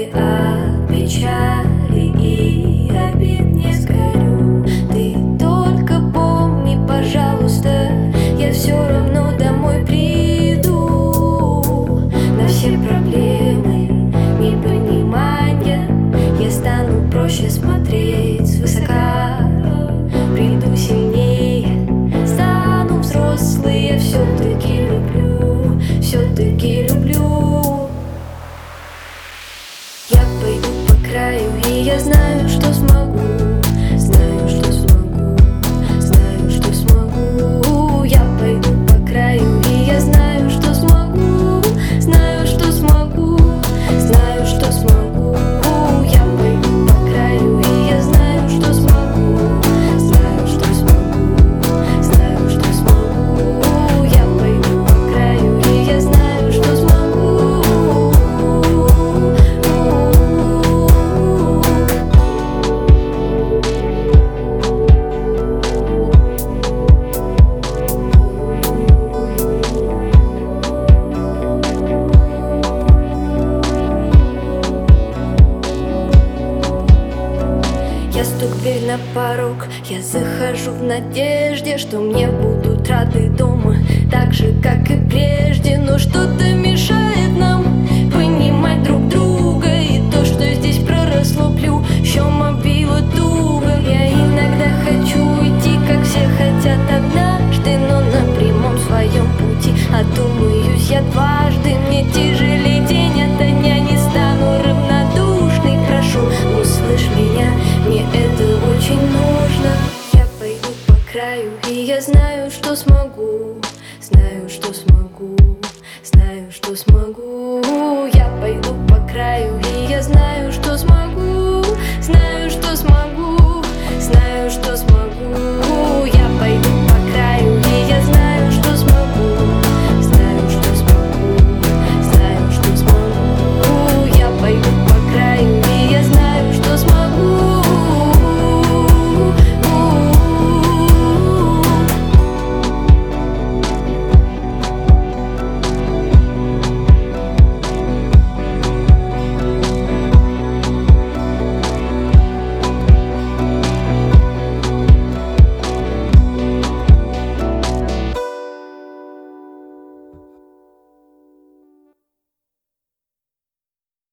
И от печали и обид не сгорю. Ты только помни, пожалуйста, я все равно домой приду. На все проблемы, непонимания я стану проще смотреть свысока. Приду сильнее, стану взрослой. Я все-таки люблю, все-таки люблю. Я пойду по краю, и я знаю, что смогу. Знаю, что смогу, знаю, что смогу. Я пойду по краю, и я знаю, что смогу. Знаю, что смогу, знаю, что смогу. Я пойду по краю, и я знаю, что смогу. Знаю, что смогу, знаю, что смогу. Я пойду по краю, и я знаю, что смогу. Я стук в дверь на порог, я захожу в надежде, что мне будут рады дома, так же, как и прежде. Но что-то мешает нам понимать друг друга, и то, что здесь проросло плющом, обвило туго. Я иногда хочу уйти, как все хотят однажды, но на прямом своем пути одумаюсь я дважды. Мне тяжелее день ото дня, не стану равнодушной. Прошу, услышь меня, мне это очень нужно. Я пойду по краю, и я знаю, что смогу. Знаю, что смогу.